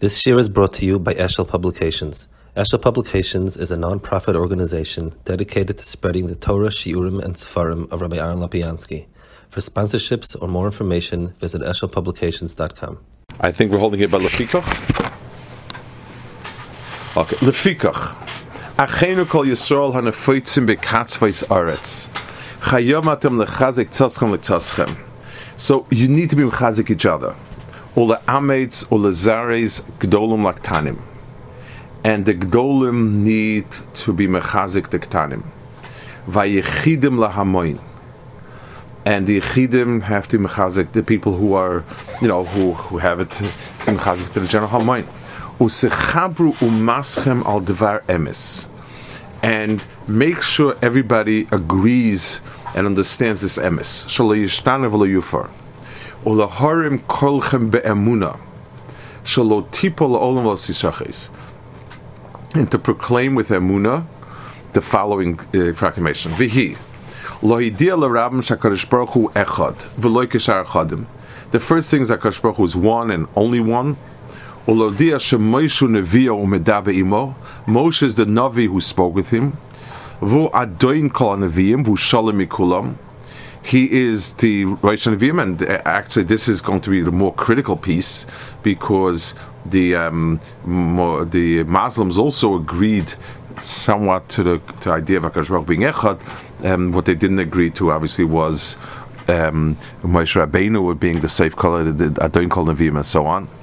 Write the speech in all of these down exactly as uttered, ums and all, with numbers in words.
This year is brought to you by Eshel Publications. Eshel Publications is a non-profit organization dedicated to spreading the Torah, Shiurim, and Sefarim of Rabbi Aaron Lopiansky. For sponsorships or more information, visit eshel publications dot com. I think we're holding it by Lefikach. Okay, Lefikach. Achenu kol Yisrael hanefoitzim bekatzvais aretz. Chayom atem lechazik tzoschem letzoschem. So you need to be mechazik each other. Ule ametz, ule zares, gdolim laktanim. And the gdolim need to be mechazik the ktanim. Vayechidim lahamoin. And the yechidim have to mechazik the people who are, you know, who, who have it to, to mechazik to the general hamoin. Usechabru umaschem al devar emes. And make sure everybody agrees and understands this emes. Shalo yishtane v'lo yufar. Ulaharim kolchem be'emuna. Shalo tipo la'olam v'lo. And to proclaim with emuna the following uh, proclamation. Vihi. Lo hidia l'rabim shakadosh baruch hu echad v'lo kishar echadim. The first thing is that Kadosh Baruch Hu is one and only one. Ulodia shemoshu nevia umedabe imo. Moshe is the Navi who spoke with him. Vu adoin kol neviim vu shalom mikulam. He is the Rosh Neviim, and actually this is going to be the more critical piece because the um, more, the Muslims also agreed somewhat to the, to the idea of HaKadosh Baruch Hu being echad. Um, what they didn't agree to, obviously, was um, Moshe Rabbeinu being the safe color, the Adoin kol neviim, and so on.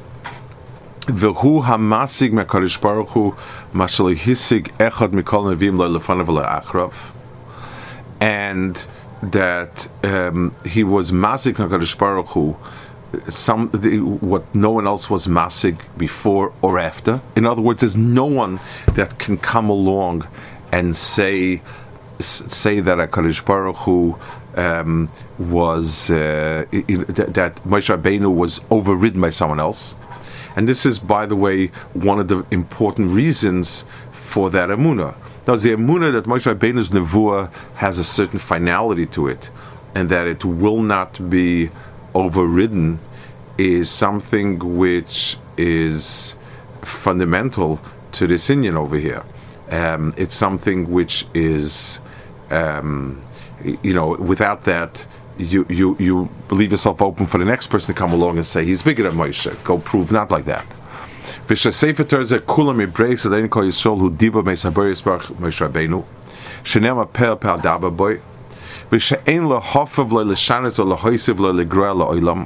V'hu hamasig me'Kadosh Baruch Hu mashal hisig echad mikol neviim lo lefanav le'achrav, and that um, he was masig HaKadosh Baruch Hu, some the, what no one else was masig before or after. In other words, there's no one that can come along and say say that HaKadosh Baruch Hu um, was uh, that, that Moshe Rabbeinu was overridden by someone else. And this is, by the way, one of the important reasons for that emunah. Now, the emunah that Moshe Rabbeinu's nevuah has a certain finality to it, and that it will not be overridden, is something which is fundamental to this Indian over here. Um, it's something which is, um, you know, without that, you, you, you leave yourself open for the next person to come along and say, he's bigger than Moshe. Go prove not like that. V'shasefer Torah kulam ibreis adayin kol Yisrael hu diba me'sabayis baruch Moshe Rabbeinu shenema per per daba boy v'she'ein lo hofav lo l'shanes o lo hoisiv lo l'groa lo olam.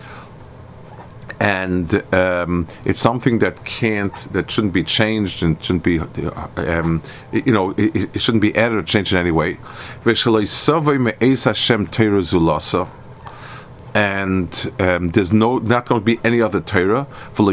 And um, it's something that can't, that shouldn't be changed and shouldn't be, um, you know, it, it shouldn't be added or changed in any way. V'shaloi savay me'eis Hashem Torah zulasa. And um, there's no not going to be any other Torah.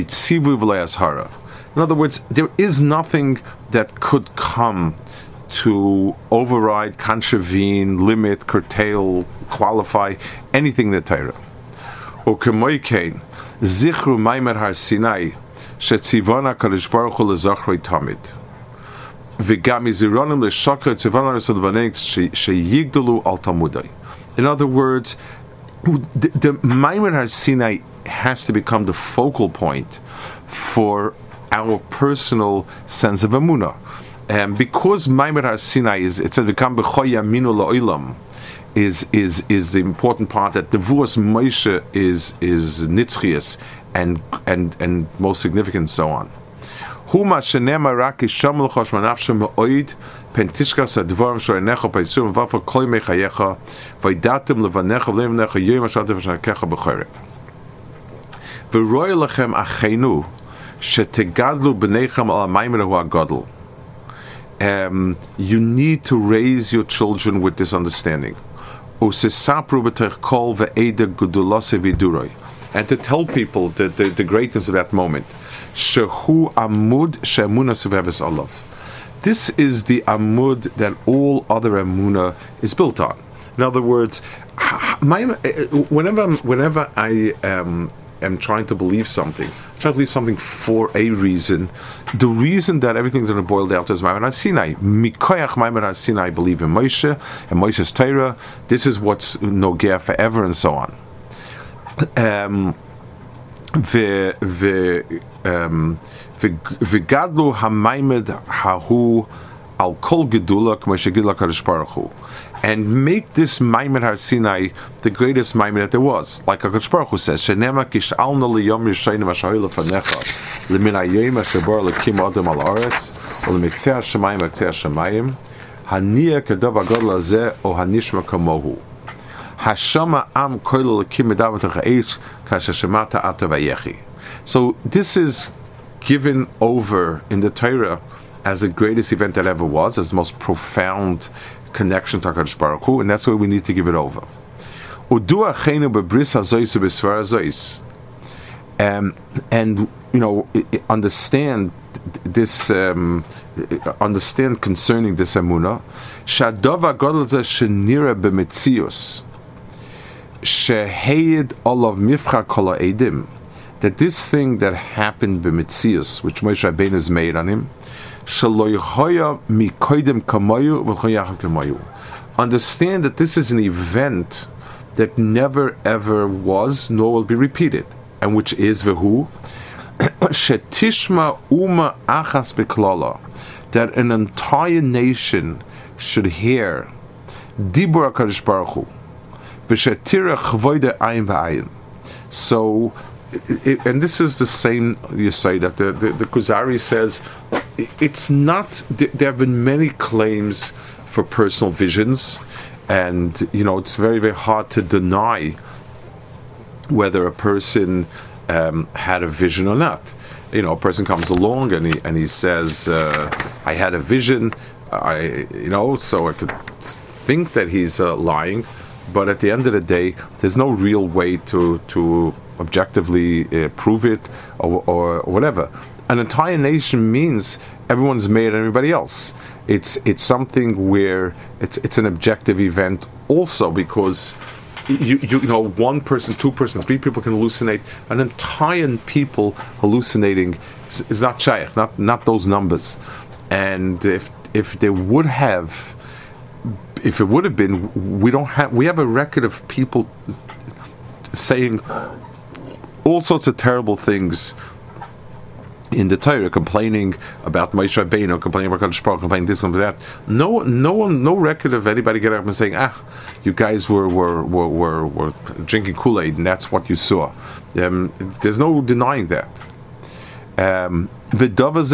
In other words, there is nothing that could come to override, contravene, limit, curtail, qualify anything in the Torah. Ukemoikein zichru maimer har Sinai shetzivana Kadosh Baruch Hu lezachrei tamid v'gam izironim leshakar tzivana resadvanek sheyigdalu al tamudai. In other words, the, the Maimer Har Sinai has to become the focal point for our personal sense of emunah, and um, because Maimer Har Sinai is it's become b'choy yaminu la'olam is is is the important part that the Nevuos Moshe is is nitzchias and and and most significant and so on. Huma shenema rak ishamul chosh manafshem me'oid pentishkas advarim shoynecha paisum v'afar kol mechayecha v'yidatim levanecha v'levanecha yoyim ashatem v'shakecha b'chorev v'roy lechem achenu shetegadlu b'nechem al ha'maimer hu ha'gadol. Um, you need to raise your children with this understanding. Usesapru b'tech kol ve'eda gudulase v'duroi, and to tell people the, the, the greatness of that moment. Shehu amud she'emuna seveves olav. This is the amud that all other emuna is built on. In other words, my, whenever whenever I um, am trying to believe something, I'm trying to believe something for a reason. The reason that everything's going to boil down to is Maimer Har Sinai. Mikoyach Maimer Har Sinai, I believe in Moshe and Moshe's Torah. This is what's nogea forever, and so on. Um, v'gadlu hamaymed hahu al kol gedula k'mo shegidla Kadosh Baruch Hu, and make this Maimed Har Sinai the greatest Maimed that there was, like Kadosh Baruch Hu says, "Shenema kish'alna liyom yishayim asher lefanecha lemin hayom asher bar lekim adam al aretz u'lemitzeh hashamayim v'ktzeh hashamayim haniya kedav hagadol hazeh o hanishma kamohu hashama am koil lekim medavat ha'eish kasher shemata ata vayechi." So this is given over in the Torah as the greatest event that ever was, as the most profound connection to HaKadosh Baruch Hu, and that's why we need to give it over. Um, and you know, understand this, um, understand concerning this emunah. Shadova gadol zeh shenira b'metzius shehayed olav mifcha kol ha'edim, that this thing that happened b'metzius, which Moshe Rabbeinu is made on him, understand that this is an event that never ever was nor will be repeated, and which is vehu shetishma uma achas beklala, that an entire nation should hear dibur HaKadosh Baruch Hu v'shetira chvoide ayin v'ayin. So, It, and this is the same, you say, that the, the, the Kuzari says, it's not, there have been many claims for personal visions, and, you know, it's very, very hard to deny whether a person um, had a vision or not. You know, a person comes along and he, and he says, uh, I had a vision, I, you know, so I could think that he's uh, lying, but at the end of the day, there's no real way to, to objectively uh, prove it or, or whatever. An entire nation means everyone's made everybody else. It's it's something where it's it's an objective event also, because you you, you know, one person, two persons, three people can hallucinate. An entire people hallucinating is, is not shaykh, not not those numbers. And if if they would have, if it would have been, we don't have we have a record of people saying all sorts of terrible things in the Torah, complaining about Moshe Rabbeinu, complaining about Kadosh Baruch Hu, complaining this, complaining that. No, no one, no record of anybody getting up and saying, "Ah, you guys were were were were, were drinking Kool-Aid, and that's what you saw." Um, there's no denying that. Um, it,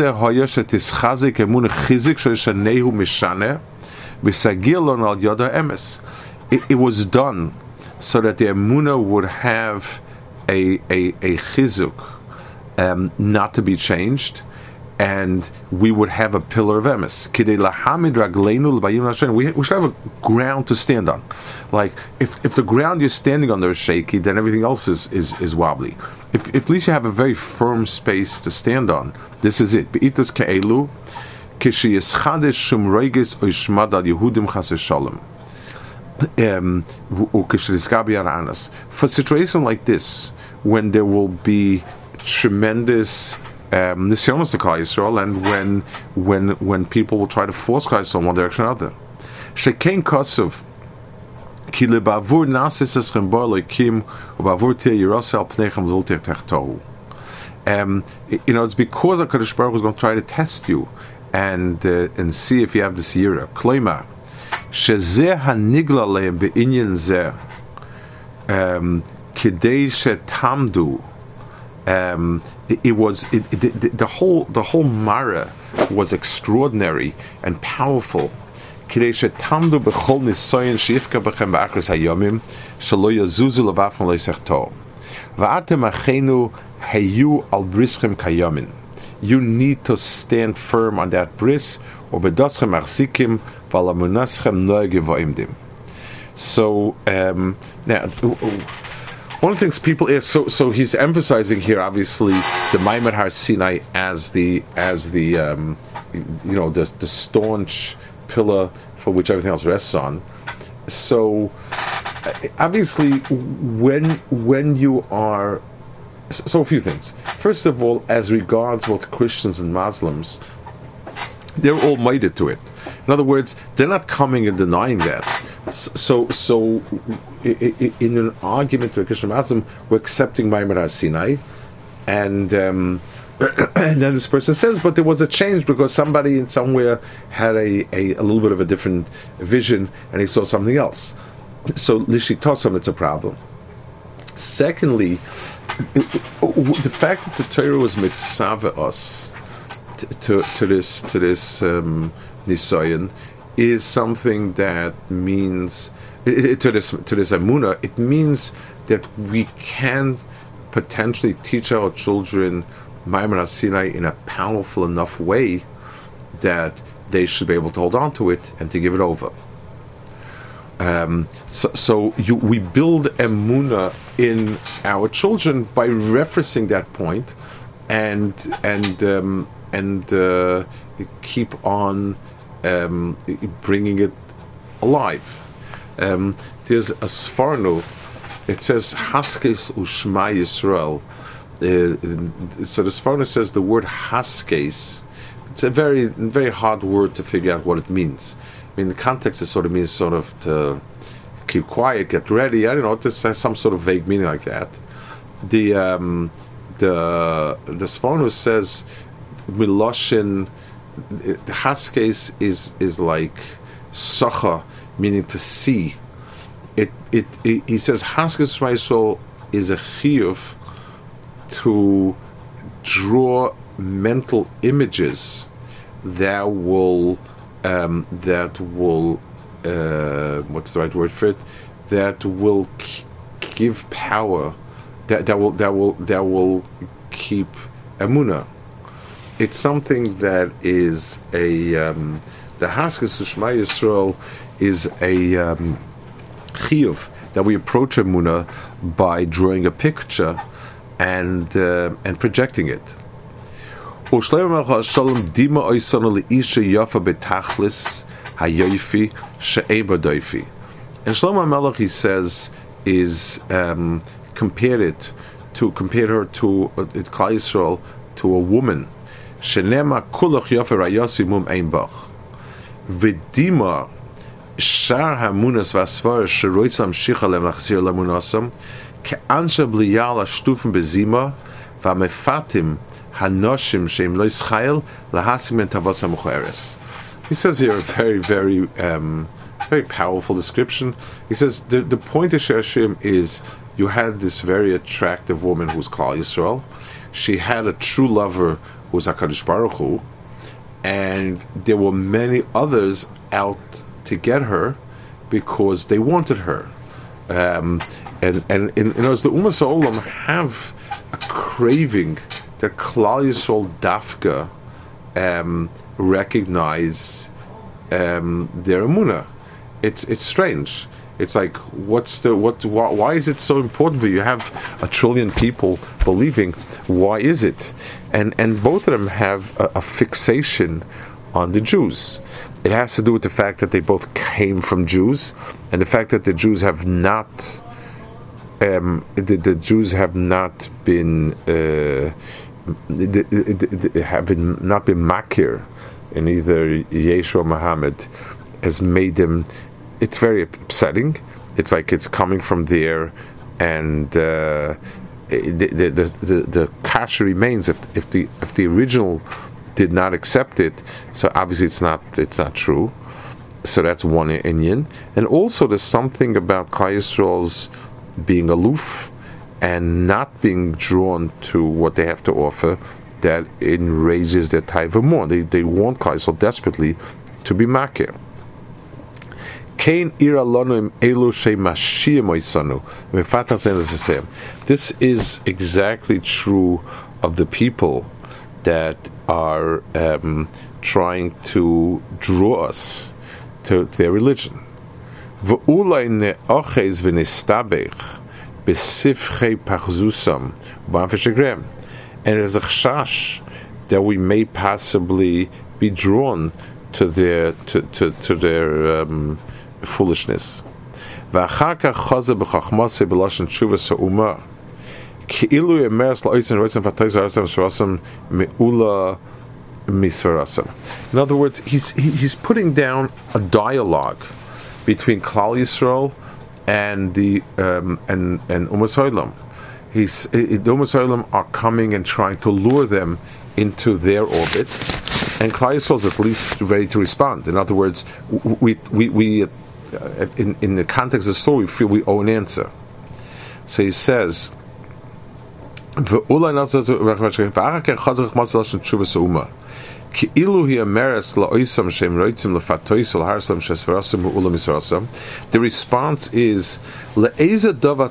it was done so that the emunah would have a a a chizuk, um, not to be changed, and we would have a pillar of emes. We, we should have a ground to stand on. Like, if, if the ground you're standing on there is shaky, then everything else is, is, is wobbly. If, if at least you have a very firm space to stand on, this is it. Be'itas ke'elu, kishiyischades shum roiges oishmad al Yehudim chas v'shalom. Um, for a situation like this, when there will be tremendous um, nisyonos to Klal Yisrael, and when when when people will try to force Klal Yisrael in one direction or another, shekein kasuv ki lebavur nasis eschem bar loikim ubavur tir yirasel pneichem zultir techtohu. Um, you know, it's because HaKadosh Baruch Hu is going to try to test you and uh, and see if you have this yira. Kloima shezeh hanigla lehem be'inyan zeh kidei shetamdu. Um, it, it was it, it, the, the whole the whole Mara was extraordinary and powerful. Kidei shetamdu bechol nisoyin sheifka bechem ba'achris hayomim shelo yazuzu levafim leisechto va'atem achenu hayu al brischem kayomin. You need to stand firm on that bris, or bedaschem achzikim valamunaschem noegevoimdim. So um, now, one of the things people ask, so so he's emphasizing here, obviously, the Maimed Har Sinai as the as the um, you know the the staunch pillar for which everything else rests on. So obviously, when when you are so a few things. First of all, as regards both Christians and Muslims, they're all minded to it. In other words, they're not coming and denying that. So, so in an argument to a Christian Muslim, we're accepting Maimed Har Sinai, and um, and then this person says, but there was a change because somebody in somewhere had a, a, a little bit of a different vision, and he saw something else. So lishitosam, it's a problem. Secondly, the fact that the Torah was mitzvah us to, to, to this to this um, nisayon is something that means to this to this emunah. It means that we can potentially teach our children Maimon Sinai in a powerful enough way that they should be able to hold on to it and to give it over. Um, so so you, we build emunah in our children by referencing that point, and and um, and uh, keep on um, bringing it alive. Um, there's a Sforno. It says Haskes Ushma Yisrael. Uh, so the Sforno says the word Haskes. It's a very very hard word to figure out what it means. I mean, the context is sort of means sort of to keep quiet, get ready. I don't know. This has some sort of vague meaning like that. The um, the the Sforno says Miloshin Haskes is is like Sacha, meaning to see. It it, it he says Haskes Raisol is a chiyuv to draw mental images that will um, that will uh, what's the right word for it? That will k- give power. That that will that will that will keep emunah. It's something that is a um, the Haskes Ushma Yisrael is a um, chiyuv that we approach emunah by drawing a picture and uh, and projecting it. And Shlomo Melech, he says, is um, compared it to compared her to uh, Klal Yisrael to a woman. Shenema kulach yafa rayasi mum ein bach. V'dima shar hamunas vasvar sheroitzam shicha lemachzir lamunasam ke'ansha bliyala shtufen bezima v'amefatim hanoshim sheim lo yischayel lahasim en tavasam ucheres. He says here a very, very, um, very powerful description. He says the the point of Shashim is you had this very attractive woman who was Klal Yisrael. She had a true lover who was HaKadosh Baruch Hu, and there were many others out to get her because they wanted her. Um, and and in other words, the Umas Olam have a craving that Klal Yisrael Dafka um, recognize um, their emunah. It's it's strange. It's like, what's the what? Why, why is it so important for you? You have a trillion people believing. Why is it? And and both of them have a, a fixation on the Jews. It has to do with the fact that they both came from Jews, and the fact that the Jews have not, um, the, the Jews have not been, uh, the, the, the, have been not been makir in either Yeshua or Muhammad, has made them. It's very upsetting. It's like it's coming from there, and uh, the, the the the the kasha remains if if the if the original did not accept it. So obviously it's not it's not true. So that's one inyan. And also there's something about Klal Yisrael's being aloof and not being drawn to what they have to offer that enrages their taiva more. They they want Klal Yisrael desperately to be makir. This is exactly true of the people that are um, trying to draw us to their religion. And there's a chash that we may possibly be drawn to their to to, to their um, foolishness. In other words, he's he, he's putting down a dialogue between Klal Yisrael and the um, and and Umas Olam. he's the Ummah Yisrael are coming and trying to lure them into their orbit, and Klal Yisrael is at least ready to respond. In other words, we we we uh, in in the context of the story, we feel we owe an answer. So he says, the response is le'eza dava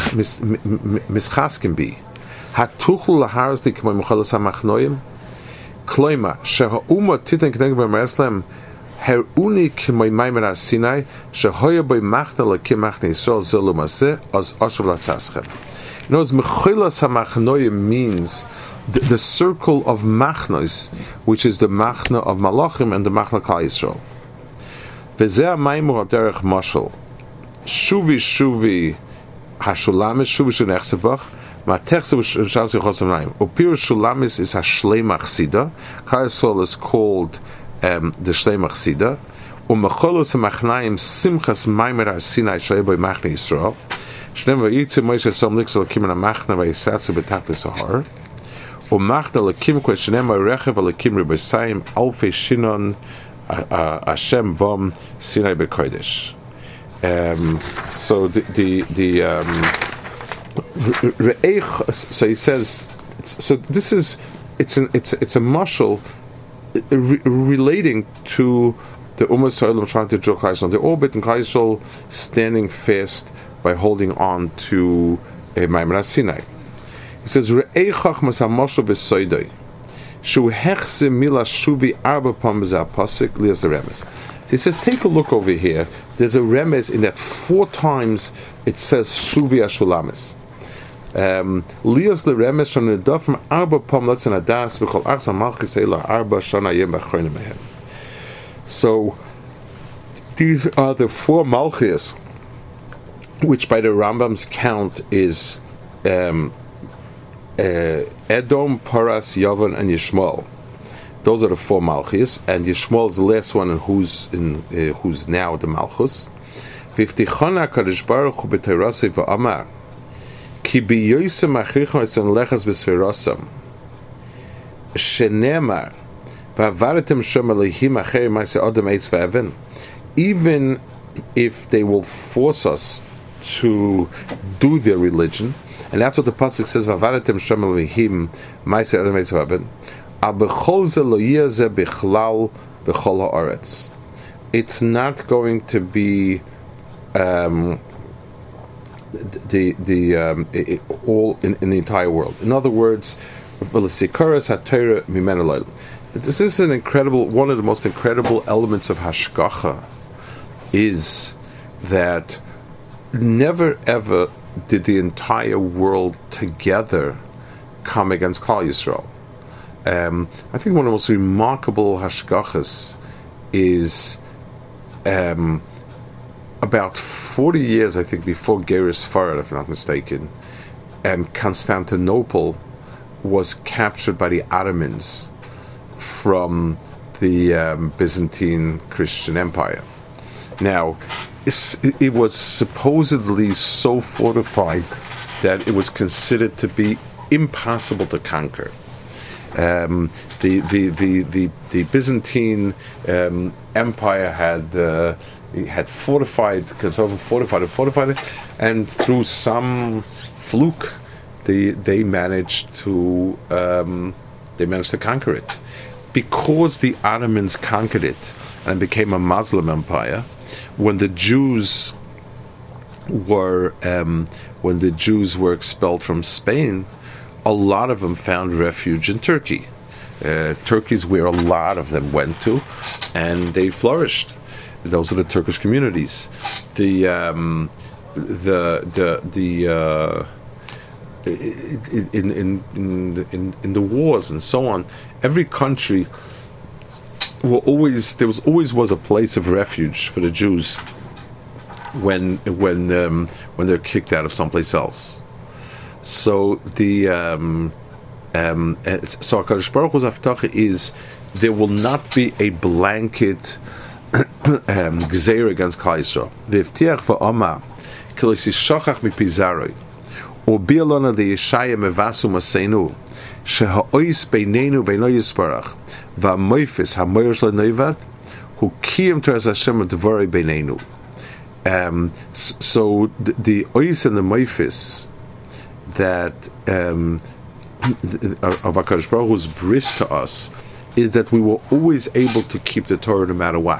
mischaskim bi hatuchlu laharas di k'may muchalas hamachnoyim kloima sheha'uma titen k'negem b'mereslem heruni k'may maimer sinai shehoya b'y machna le'kim machna Yisrael zelu maseh az ashav latzaschem. In other words, mechalas hamachnoyim means The, the circle of machnos, which is the machna of Malachim and the machna Klal Yisrael. V'zeh maimu haderech mashal. Shuvi shuvi hashulamis shuvi shunechsevach matechsev shavsi chosamnaim. Upir shulamis is hashleimach sida. Klal Yisrael is called um, the shleimach sida. Umecholos hamachnaim simchas maimer har-sinai shayboy machna Yisrael. Shnem v'yitzim Moshe som liks alakim in machna v'yisatzu b'tachlis hahar. Umachna lakim questionem rechev alakim ribosayim alfei shinon Hashem bom Sinai bekodesh. Um So the the, the um, re'ech. So he says. So this is it's an it's it's a mashal re- relating to the Ummah Yisrael trying to draw Klal Yisrael on the orbit, and Klal Yisrael standing fast by holding on to a Maimer Sinai. He says, "Re'ei chachmas hamashal b'soidoi, shu hechse mila shuvi arba pam b'zeh pasuk lias the remes." So he says, take a look over here. There's a remes in that four times it says shuvi ashulamis. Lias the remes from the daf from arba pam latzan adas v'chol achsa malchus eila arba shana yem b'achronim mehem. So these are the four malchus, which by the Rambam's count is. Um, Uh, Edom, Paras, Yavan, and Yishmael. Those are the four Malchus, and Yishmael is the last one, and who's in uh, who's now the Malchus. V'iftichana Kadosh Baruch Hu b'Torasei v'Amar ki biyoysem achrichon etzon lechas b'sferosam shenemar v'avaretem shem alehim acher ma'aseh adam eitz v'even. Even if they will force us to do their religion. And that's what the pasuk says. V'avaretem shem alehim ma'aseh adam eitz v'even. Al b'chol ze lo yeh bichlal b'chol ha'aretz. It's not going to be um, the the um, it, it, all in, in the entire world. In other words, this is an incredible, one of the most incredible elements of hashgacha is that never ever did the entire world together come against Klal Yisrael. Um, I think one of the most remarkable hashgachas is um, about forty years, I think, before Geras Farad, if I'm not mistaken, um, Constantinople was captured by the Ottomans from the um, Byzantine Christian Empire. Now, it's, it was supposedly so fortified that it was considered to be impossible to conquer. Um, the, the, the, the, the Byzantine um, Empire had uh, had fortified, fortified and fortified it, and through some fluke, they they managed to um, they managed to conquer it. Because the Ottomans conquered it and it became a Muslim empire, when the Jews were um, when the Jews were expelled from Spain, a lot of them found refuge in Turkey. Uh, Turkey's where a lot of them went to, and they flourished. Those are the Turkish communities. The um, the the the uh, in, in in in in the wars and so on, every country were always there was always was a place of refuge for the Jews when when um, when they're kicked out of someplace else. So the um, um, so HaKadosh Baruch Hu's haftacha is there will not be a blanket um, gzeira against Klal Yisrael. V'ivtiach v'amar ki lo yishachach mipi zaroi Ubialona the Yeshaya mevasu masenu sheha'ois beinenu beino yisparach va'moifis ha'moyers le'neivad who kiyem to as Hashem devorei beinenu. Um, so the, the ois and the moifis that um, of HaKadosh Baruch Hu's bris to us is that we were always able to keep the Torah no matter what.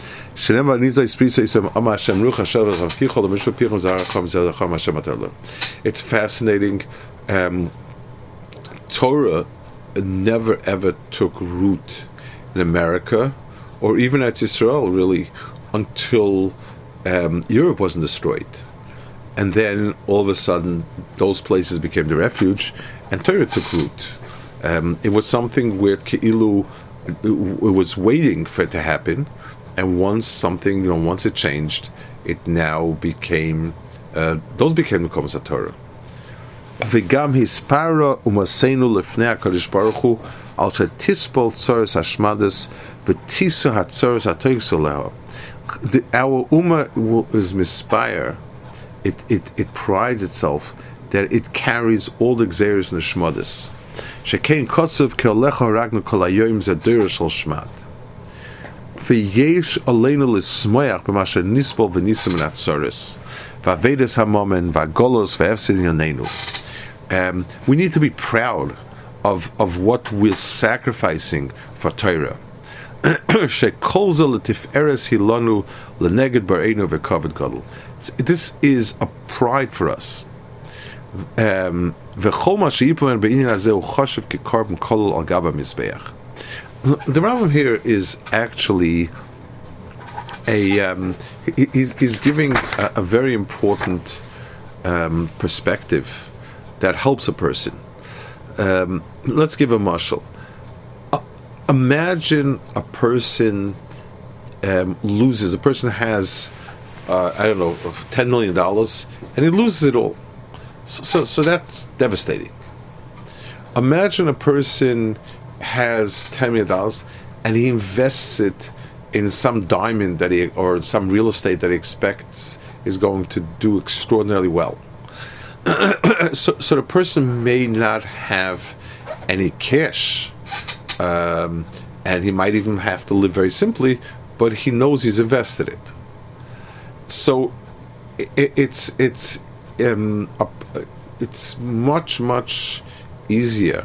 It's fascinating. Um, Torah never ever took root in America or even at Israel really until um, Europe wasn't destroyed. And then all of a sudden those places became the refuge and Torah took root. Um, it was something where Ke'ilu it was waiting for it to happen, and once something, you know, once it changed, it now became uh, those became the Komas HaTorah. V'gam hispara umasenu lefnei HaKadosh Baruch Hu al shetispol tzoros hashmadas v'tisu hatzoros hatoyks aleha. Our ummah will, is mispire. It, it it prides itself that it carries all the gzeros and the shmadas. Shekein kotzev ke'olecha ragnu kol hayoyim zadira shel shmad. V'yesh aleinu l'smoyach b'masher nispol v'nisim v'natzoros v'avedes hamomen v'agolos v'efsid yaneinu. Um, we need to be proud of of what we're sacrificing for Torah. This is a pride for us. Um, the Rambam here is actually a um, he's, he's giving a, a very important um, perspective that helps a person. Um, let's give a mashal. Imagine a person um, loses, a person has, uh, I don't know, ten million dollars, and he loses it all. So, so, so that's devastating. Imagine a person has ten million dollars, and he invests it in some diamond that he, or some real estate that he expects is going to do extraordinarily well. so, so the person may not have any cash. Um, and he might even have to live very simply, but he knows he's invested it. So it, it's it's um, a, it's much much easier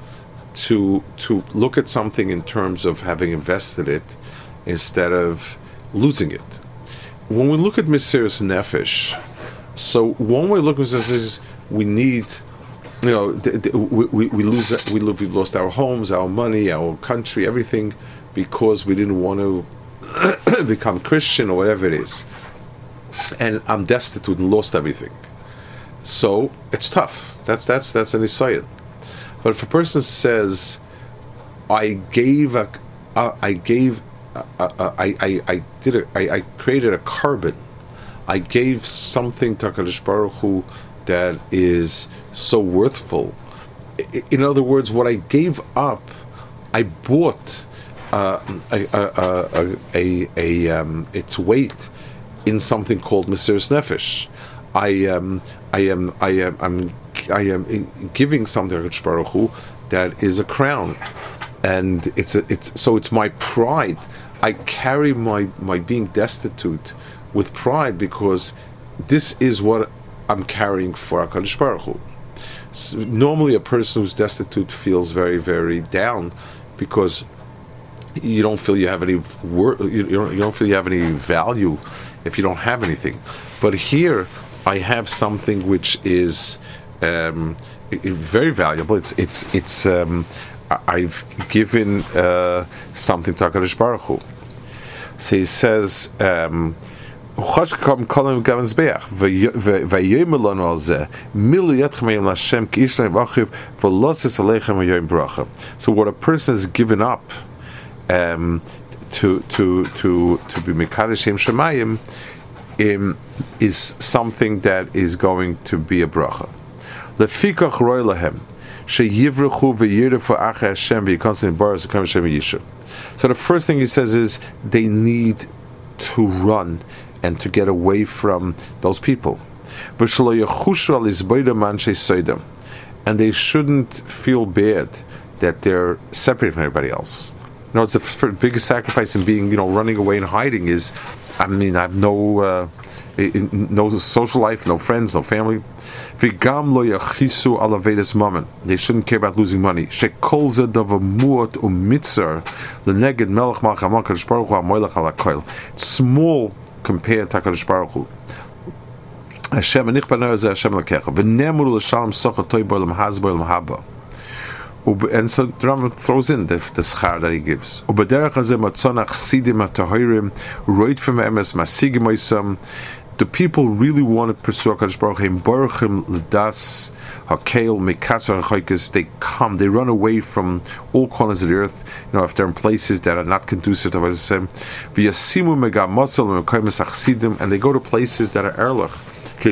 to to look at something in terms of having invested it instead of losing it. When we look at Mesiras Nefesh, so one way of looking at this is we need. You know, th- th- we, we, we lose, we live, we've lost our homes, our money, our country, everything, because we didn't want to become Christian or whatever it is. And I'm destitute and lost everything. So it's tough. That's that's that's an isayan. But if a person says, "I gave a, uh, I gave, uh, uh, I, I I did a, I, I created a carbon, I gave something to HaKadosh Baruch Hu that is so worthful." In other words, what I gave up, I bought uh, a, a, a, a, a um, its weight in something called Mesiras Nefesh. I um, I am I am I'm, I am giving something to HaKadosh Baruch Hu that is a crown, and it's a, it's so it's my pride. I carry my my being destitute with pride because this is what I'm carrying for HaKadosh Baruch Hu. So normally a person who's destitute feels very, very down because you don't feel you have any wor- you, don't, you don't feel you have any value if you don't have anything. But here I have something which is um, very valuable. It's it's it's um, I've given uh, something to HaKadosh Baruch Hu. So he says. Um, So the what a person has given up um, to to to to be Mekadosh Shem Shemayim um, is something that is going to be a bracha. Lefikach roy lahem sheyivrechu v'yirdefu achei Hashem v'yikonsim baras v'kam Hashem yishuv. So the first thing he says is they need to run and to get away from those people. And they shouldn't feel bad that they're separated from everybody else. You know, it's the f- biggest sacrifice in being, you know, running away and hiding is, I mean, I have no uh, no social life, no friends, no family. They shouldn't care about losing money. Small compared to HaKadosh Baruch Hu. Hashem anichbaner ze Hashem lekecha. V'nemuru l'shalom socha toy bo'lam haz bo'lam haba. And so the Rambam throws in the, the schar that he gives. Ubederach hazeh matzonach sidim atahirim roit from emes masigim oisam. The people really want to pursue HaKadosh Baruch Hu. Baruchim l'das hakeil mekatzar hachoykes. They come, they run away from all corners of the earth. You know, if they're in places that are not conducive to Hashem. V'yasimu megam mosel mekoymes achsidim, and they go to places that are erlich. So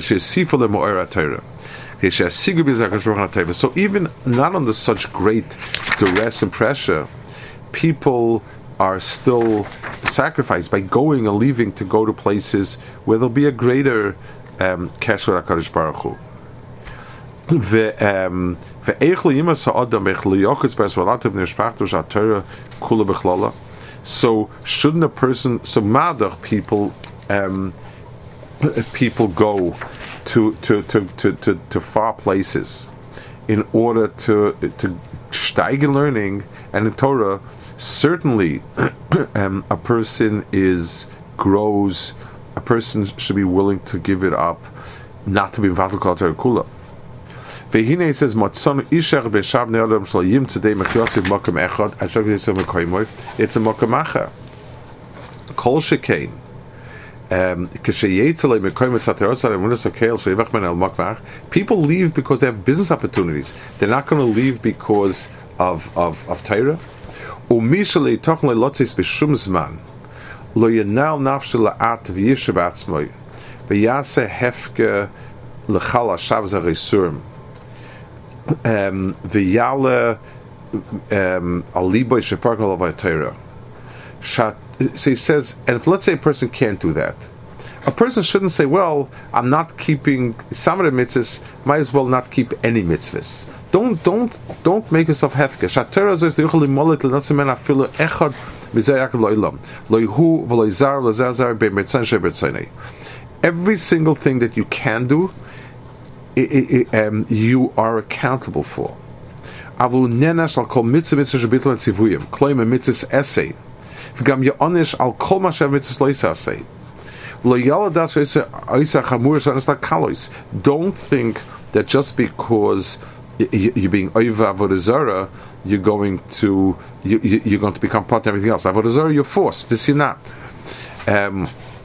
even not under such great duress and pressure, people are still sacrificed by going and leaving to go to places where there'll be a greater kesher um, HaKadosh Baruch Hu. So shouldn't a person, so madach people um, people go to to, to, to, to to far places in order to to steig in learning and in Torah. Certainly um, a person is grows a person should be willing to give it up, not to be involved in Torah Kula. Vehine says Matzon Ishach Beshav Ne'adam Shalayim today Mechyosiv Makam Echad Ashak Yisrael Mekoymoy. It's a Makamacha Kol Shekain. Um, people leave because they have business opportunities. They're not going to leave because of of, of Torah. So he says, and if let's say a person can't do that, a person shouldn't say, well, I'm not keeping some of the mitzvahs, might as well not keep any mitzvahs. Don't don't don't make yourself hefke. Shatera says the yuchal imolit l'natzimen afilu echad b'zeh yaakov lo'ilam lo'ihu v'lo'izar l'zazar b'mertzan she'bertzanei. Every single thing that you can do, it, it, it, um, you are accountable for. Avlu nenash al kol mitzvah mitzvah shebitl etzivuyim kloim a mitzvahs essay. V'gam ya'onish al kol mashav mitzvahs lo'isasei. Don't think that just because you're being over avodah zarah, you're going to you, you're going to become part of everything else. Avodah zarah, you're forced. This you're not. Um,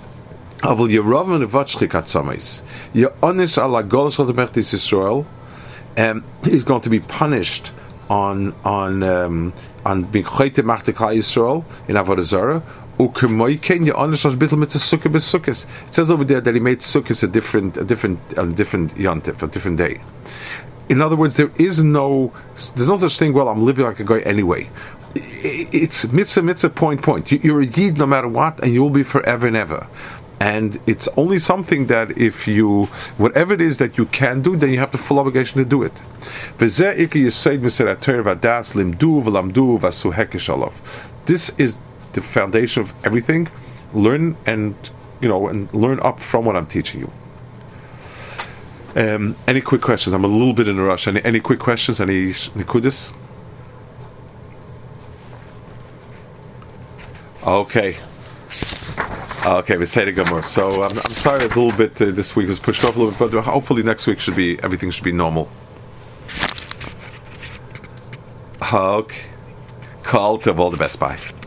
um, he's going to be punished on on um, on being chayte machtek Yisrael in avodah zarah. It says over there that he made sukkahs a different, a different, a different yontif, a different day. In other words, there is no, there's no such thing. Well, I'm living like a guy anyway. It's mitzvah, mitzvah, point, point. You're a yid no matter what, and you will be forever and ever. And it's only something that if you, whatever it is that you can do, then you have the full obligation to do it. This is the foundation of everything. Learn and you know and learn up from what I'm teaching you. Um, any quick questions? I'm a little bit in a rush. Any any quick questions? Any nikudis? Okay. Okay, we say the Gemara. So I'm I'm sorry that a little bit uh, this week was pushed off a little bit, but hopefully next week should be everything should be normal. Okay. Call to all the best. Bye.